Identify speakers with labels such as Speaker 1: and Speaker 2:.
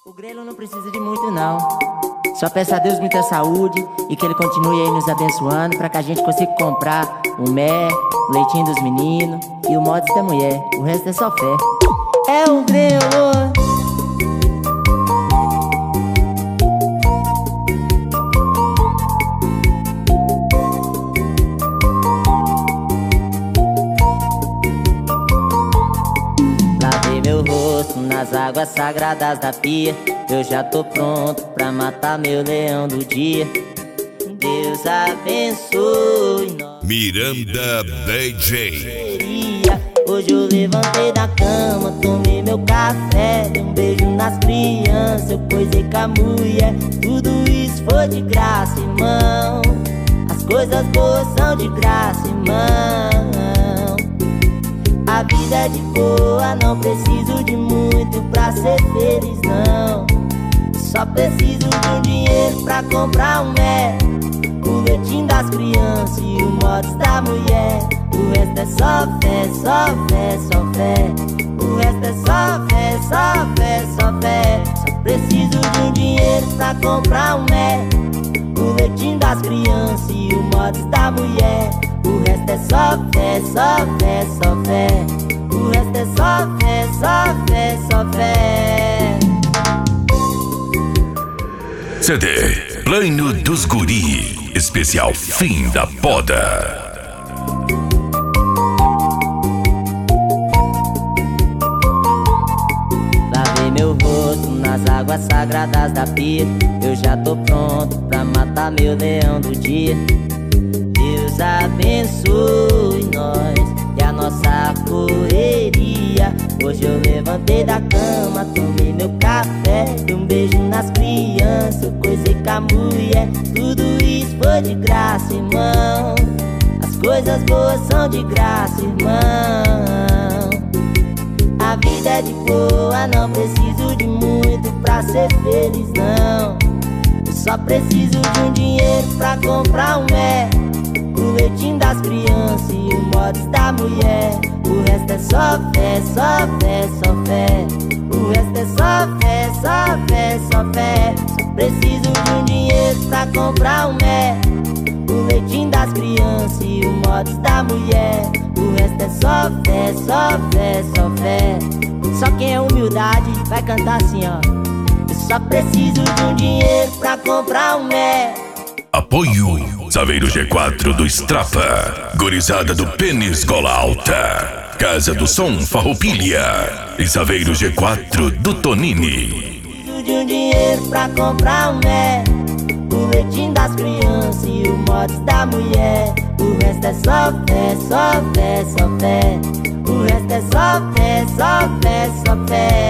Speaker 1: O grelo não precisa de muito não. Só peço a Deus muita saúde e que Ele continue aí nos abençoando pra que a gente consiga comprar o mé, o leitinho dos meninos e o mods da mulher. O resto é só fé. É o grelo. Lavei meu rosto nas águas sagradas da pia. Eu já tô pronto pra matar meu leão do dia. Deus abençoe nós.
Speaker 2: Miranda DJ.
Speaker 1: Hoje eu levantei da cama, tomei meu café, dei um beijo nas crianças, eu coisei com a mulher. Tudo isso foi de graça, irmão. As coisas boas são de graça, irmão. A vida é de boa, não preciso de muito pra ser feliz, não. Só preciso de um dinheiro pra comprar um mé, o leitinho das crianças e o mods da mulher. O resto é só fé, só fé, só fé. O resto é só fé, só fé, só fé. Só preciso de um dinheiro pra comprar um mé, o leitinho das crianças e o mods da mulher. O resto é só fé, só fé, só fé. O resto é só fé, só fé, só fé.
Speaker 2: CD Plano dos Guri, especial Fim da Poda.
Speaker 1: Lavei meu rosto nas águas sagradas da pia. Eu já tô pronto pra matar meu leão do dia. Deus abençoe nós e a nossa correria. Hoje eu levantei da cama, tomei meu café, dei um beijo nas crianças, eu coisei com a mulher. Tudo isso foi de graça, irmão. As coisas boas são de graça, irmão. A vida é de boa, não preciso de muito pra ser feliz, não. Eu só preciso de um dinheiro pra comprar um mé, o leitinho das crianças e o mods da mulher. O resto é só fé, só fé, só fé. O resto é só fé, só fé, só fé. Só preciso de um dinheiro pra comprar um mé, o leitinho das crianças e o mods da mulher. O resto é só fé, só fé, só fé. Só quem é humildade vai cantar assim, ó. Eu só preciso de um dinheiro pra comprar um mé.
Speaker 2: Apoio Saveiro G4 do Strapa, Gorizada do Pênis Gola Alta, Casa do Som Farroupilha e Saveiro G4 do Tonini.
Speaker 1: Preciso de um dinheiro pra comprar um mé, o leitinho das crianças e o mods da mulher. O resto é só fé, só fé, só fé. O resto é só fé, só fé, só fé.